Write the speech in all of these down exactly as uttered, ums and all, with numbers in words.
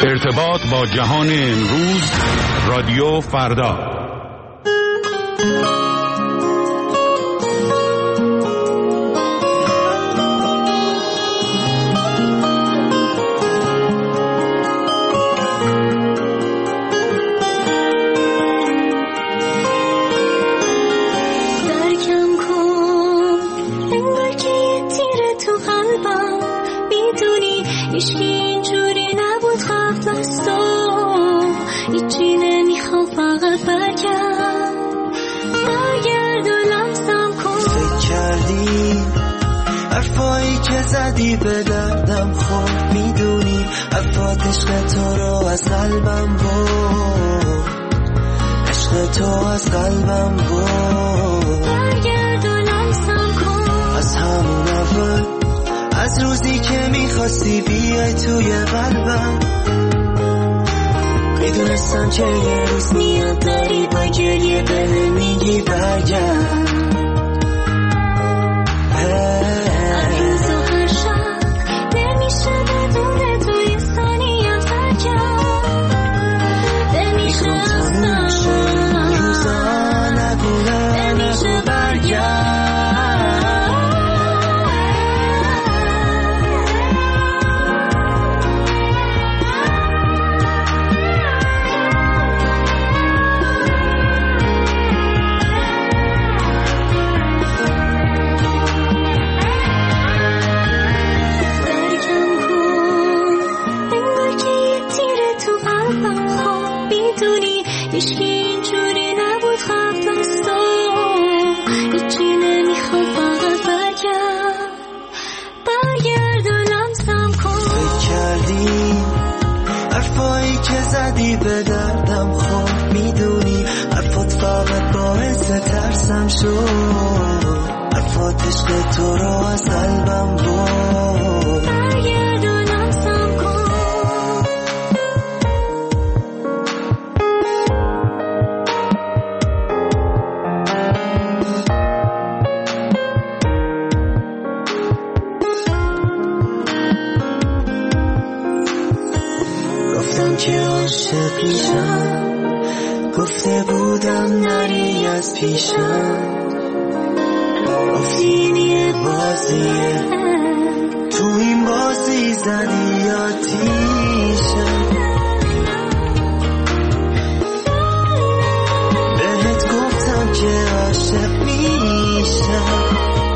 ارتباط با جهان امروز، رادیو فردا. زدی به دردم خود میدونی افراد عشق تو رو از قلبم بود، عشق تو از قلبم بود. برگردونم سم کن از همون اول، از روزی که میخواستی بیای توی قلبم. میدونستم که یه روز میاد داری با گریه به میگی برگرد. زدی به دردم خود میدونی حرفات فقط باعث ترسم شد، حرفات عشق تو رو از قلبم بود. برگردونم سم کن گفتم که عاشق میشم، گفته بودم نری از پیشم. گفتی این یه بازیه، تو این بازی زدی آتیشم. بهت گفتم که عاشق میشم.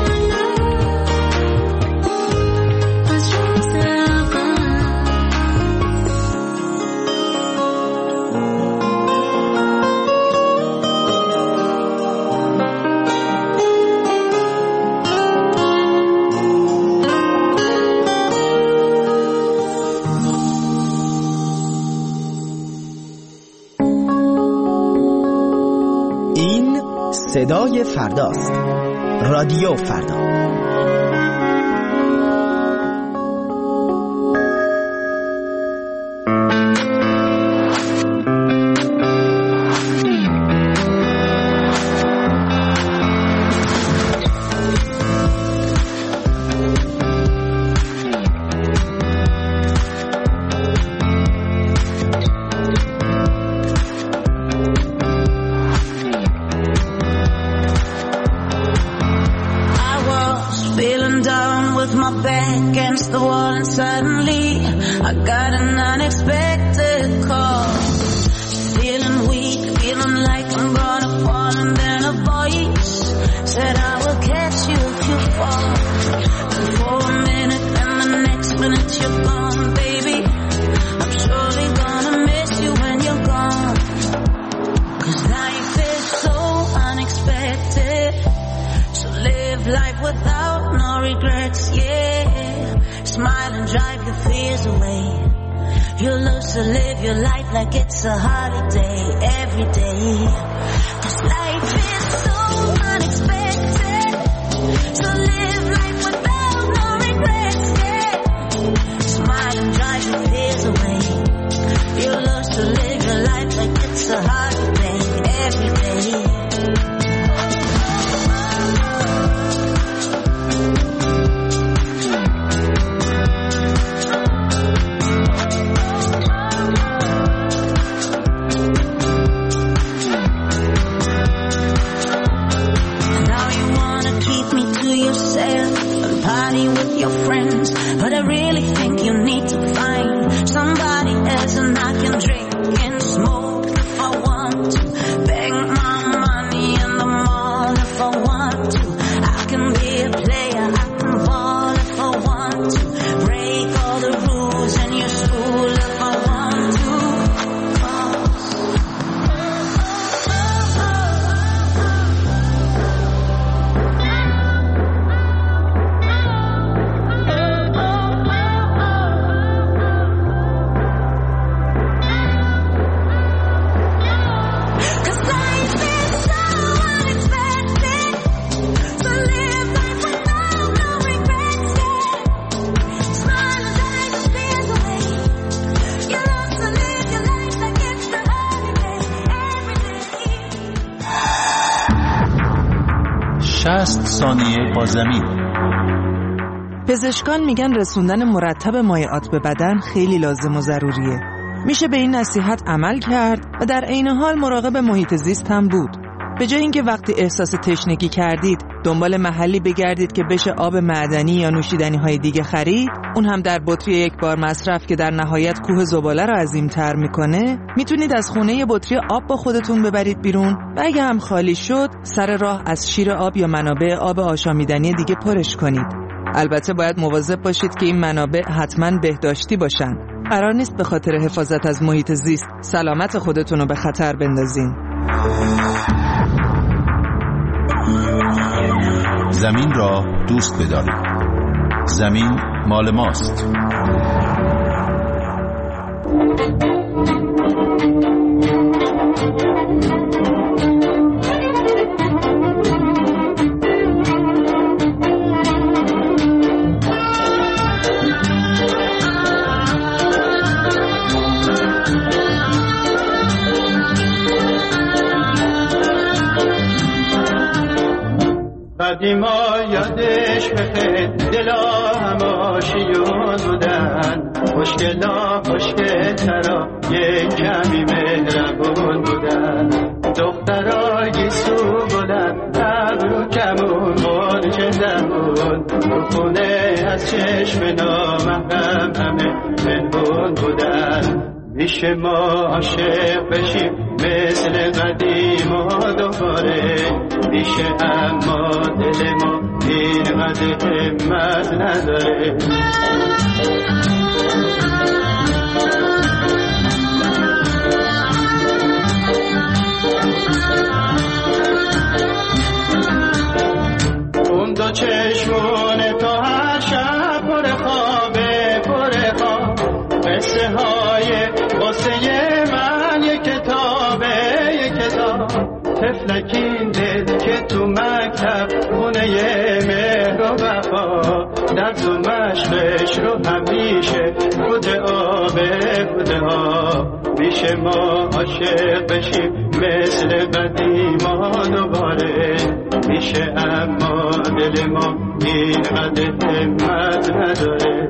صدای فرداست. رادیو فردا. شصت ثانیه با زمین. پزشکان میگن رسوندن مرتب مایعات به بدن خیلی لازم و ضروریه. میشه به این نصیحت عمل کرد و در عین حال مراقب محیط زیست هم بود. به جای اینکه وقتی احساس تشنگی کردید دنبال محلی بگردید که بشه آب معدنی یا نوشیدنی های دیگه خرید، اون هم در بطری یک بار مصرف که در نهایت کوه زباله رو عظیم‌تر میکنه، میتونید از خونه یه بطری آب با خودتون ببرید بیرون و اگه هم خالی شد سر راه از شیر آب یا منابع آب آشامیدنی دیگه پرش کنید. البته باید مواظب باشید که این منابع حتما بهداشتی باشن. قرار نیست به خاطر حفاظت از محیط زیست سلامت خودتون رو به خطر بندازین. زمین را دوست بدارید. زمین مال ماست. قدیما یادش بخیر دلا هماشیون بودن، خوشگلا خوشگلترا یک کمی مهربون بودن، دخترا گیسو بودن ابرو کمون مرچه زمون، رو خونه از چشم نامحرم همه منبون بودن. میشه ما عاشق بشیم مثل قدیم و دوباره، میشه اما دل ما اینقدر همت نداره. اون دو چشمونه تو هر شب پر خوابه پر خواب، قصه های قصه من یک کتابه یک کتاب، تفلکین دل که تو مکتب خونه مهر و وفا، درد و مشقش رو همیشه بود آبه بود ها. میشه ما عاشق بشیم مثل قدیما دوباره، میشه اما دل ما اینقدر همت نداره.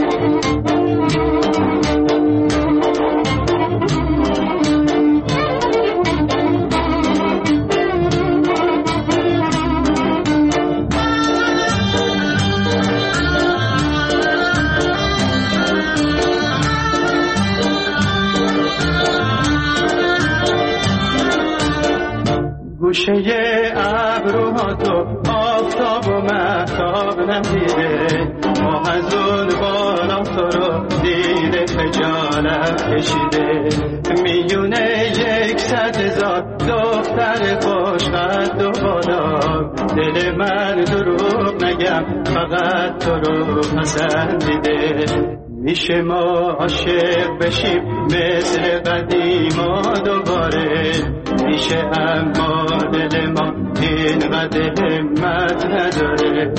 گوشه ابروها تو آفتاب و مهتاب ندیده، ما از اون بالا تو رو دیده خجالت کشیده. میونه یک صد هزار دختر خوشقد و بالا، دل من دروغ نگم فقط تو رو پسندیده. میشه ما عاشق بشیم مثل قدیما دوباره، میشه اما دل ما اینقدر همت نداره.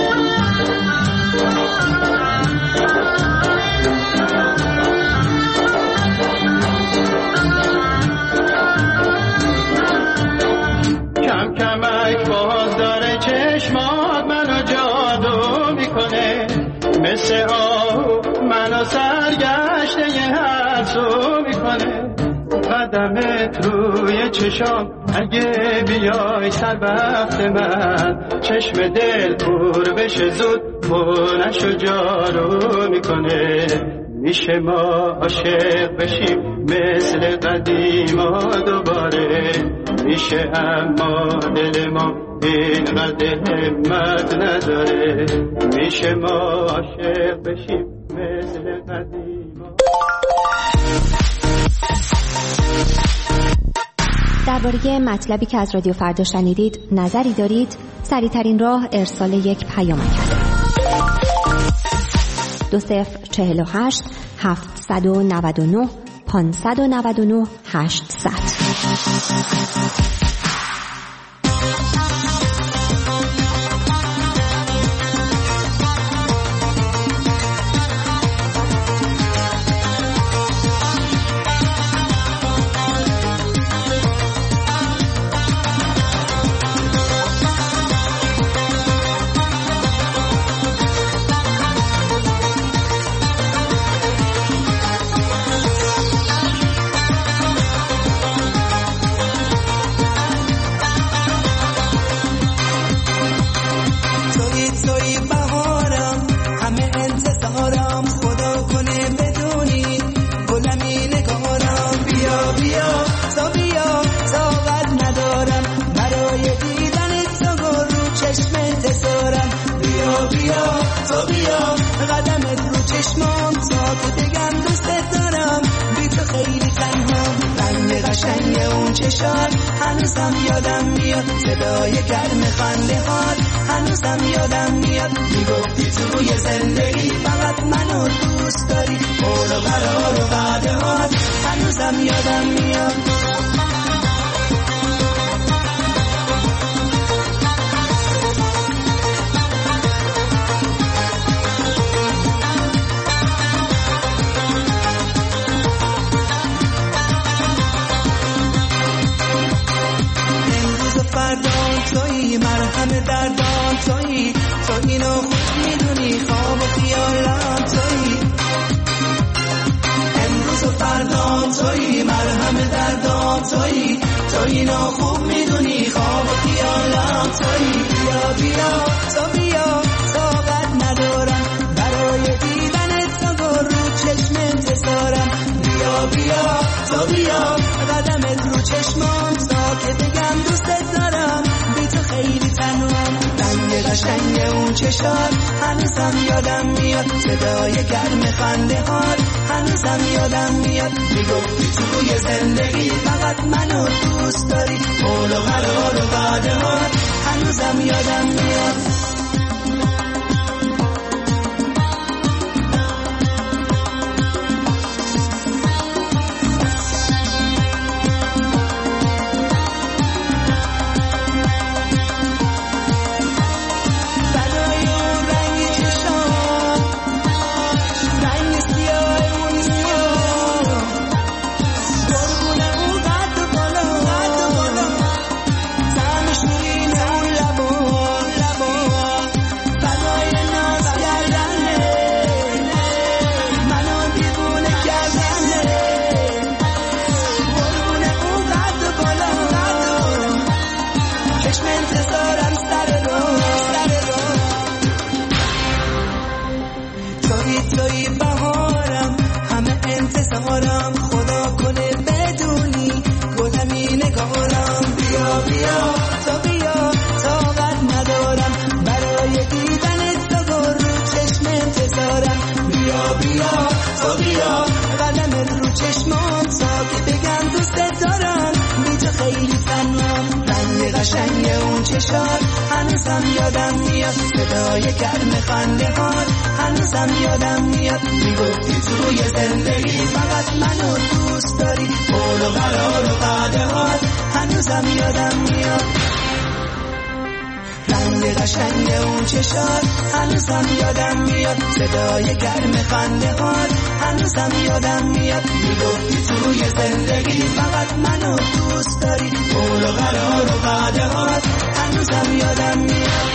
کم کمک باز داره چشمات منو جادو میکنه، مثل آهو منو سرگشته ی هر سو میکنه. قدمت روی چشام اگه بیای سر وقت من، چشم دل پر بشه زود خونش و جارو میکنه. میشه ما عاشق بشیم مثل قدیما دوباره، میشه اما دل ما اینقدر همت نداره. میشه ما عاشق بشیم مثل قدیما. درباره مطلبی که از رادیو فردا شنیدید نظری دارید؟ سریع‌ترین راه ارسال یک پیام است. دو صفر چهل و هشت هفتصد و نود و نه پانصد و نود و نه هشتصد. خیلی تنها. رنگ قشنگ اون چشات هنوزم یادم میاد، صدای گرم خنده هات هنوزم یادم میاد. میگفتی توی زندگی فقط منو دوست داری، قول و قرار و وعده هات هنوزم یادم میاد. فردان تویی، مرهم دردان تویی، تو اینو خوب میدونی، خواب و خیالم تویی. امروز و فردان تویی، مرهم دردان تویی، تو اینو خوب میدونی، خواب و خیالم تویی. بیا بیا تو بیا، طاقت ندارم برای دیدنت، تو رو چشم انتظارم. بیا بیا تو بیا، قدمت رو چشمام تا که بگم دوستت دارم، بی تو خیلی تنهام. رنگ قشنگ اون چشات هنوزم یادم میاد، صدای گرم خنده هات هنوزم یادم میاد. میگفتی توی زندگی فقط منو دوست داری، قول و قرار و وعده هات هنوزم یادم میاد. قشنگ اون چشات هنوزم یادم میاد، صدای گرم خنده هات هنوزم یادم میاد. میگفتی توی زندگی فقط منو دوست داری، قول و قرار و وعده هات هنوزم یادم میاد. رنگ قشنگ اون چشات هنوزم یادم میاد، صدای گرم خنده هات هنوزم یادم میاد. میگفتی توی زندگی فقط منو دوست داری، قول و قرار و وعده هات هنوزم یادم میاد.